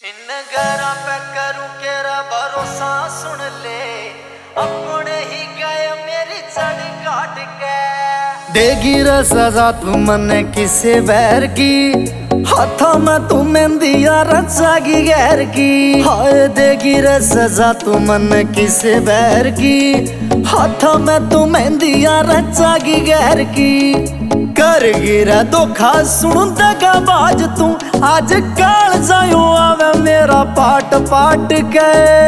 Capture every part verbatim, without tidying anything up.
इन गैरा पे करूं केरा भरोसा सुन ले, अपने ही गए मेरी जड़ काट के। देगी रे सजा तू मने किसे बैर की, हाथों में तू मेहंदिया रचागी गैर की। हाय देगी रे सजा तू मने किसे बैर की, हाथों में तू मेहंदिया रचागी गैर की। कर गिरा धोखा सुन देगा बाज तू, आज काल जायो आवे मेरा पाट पाट के।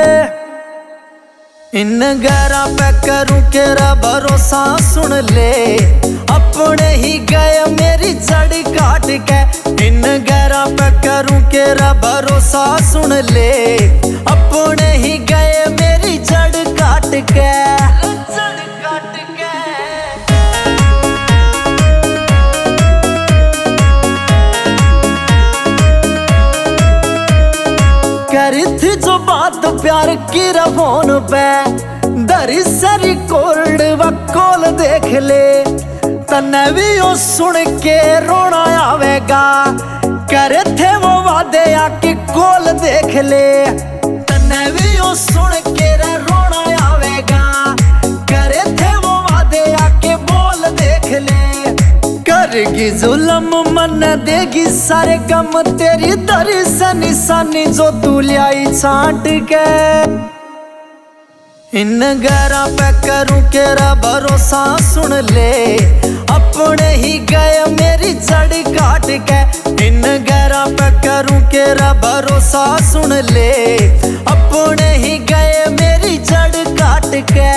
इन गैरा पे करूं केरा भरोसा सुन ले, अपने ही गए मेरी जड़ काट के। इन गैरा पे करूं केरा भरोसा सुन ले, अपने ही गए मेरी जड़ काट के। करी थी जो बात प्यार की रफोन पे, दरी सरी कोल्ड व कोल देख ले। तने भी ओ सुन के रोना आवेगा, करे थे वो वादे आके कोल देख ले। तने भी ओ सुन के रोना आवेगा, करे थे वो वादे आके बोल देख ले। करेगी जुल्म मन देगी सारे गम, तेरी दरी से निशानी जो तू लाई छांट के। इन गैरा पे करूं केरा भरोसा सुन ले, अपने ही गए मेरी जड़ काट के। इन गैरा पे करूं केरा भरोसा सुन ले, अपने ही गए मेरी जड़ काट के।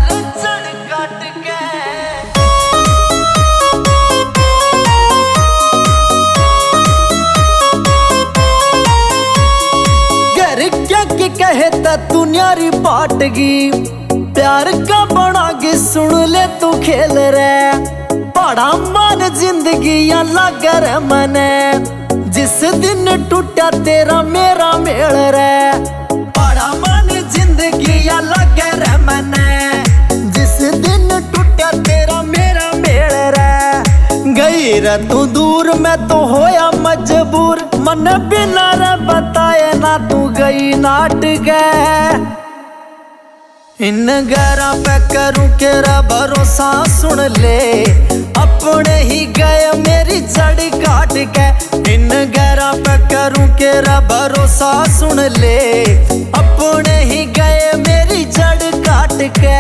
कहे ता तू न्यारी बाटगी, प्यार का बनागी सुन ले तू खेल रे। बड़ा मन जिंदगी या लगा रे मने, जिस दिन टूटा तेरा मेरा मेल रे। बड़ा मन जिंदगी या लगा रे मने, जिस दिन टूटा तेरा मेरा मेल रे। गई रे तू दूर मैं तो होया मजबूर, मन बिना रे बताए ना तू गई नाट गए। इन गैरा पे करूं केरा भरोसा सुन ले, अपने ही गए मेरी जड़ काट के। इन गैरा पे करूं केरा भरोसा सुन ले, अपने ही गए मेरी जड़ काट के।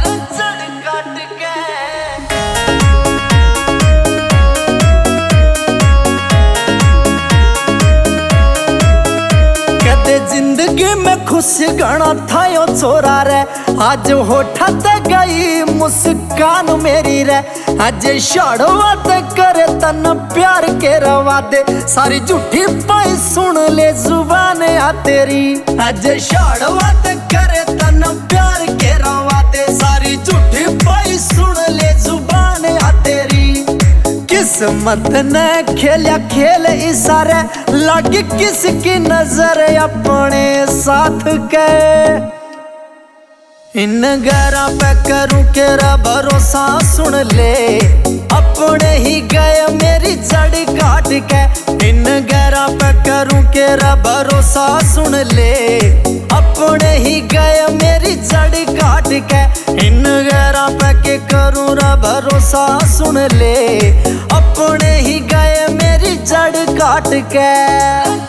जिंदगी में खुश गणा था यो छोरा रे, आज होठा ते गई मुस्कान मेरी रे। आज शाड़वा ते करे तन प्यार के रवा दे, सारी झूठी पाई सुन ले जुबान आ तेरी। आज शाड़वा ते करे तन प्यार के रवा दे, सारी झूठी पाई सुन ले जुबान आ तेरी। किस्मत ने खेलिया खेल इशारे, लगी किसकी नजर अपने साथ के। इन गैरा पे करूं केरा भरोसा सुन ले, अपने ही गए मेरी जड़ काट के। इन गैरा पे करूं केरा भरोसा सुन ले, अपने ही गए मेरी जड़ काट के। इन गैरा पे के करूं रा भरोसा सुन ले, अपने ही गए मेरी जड़ काट के।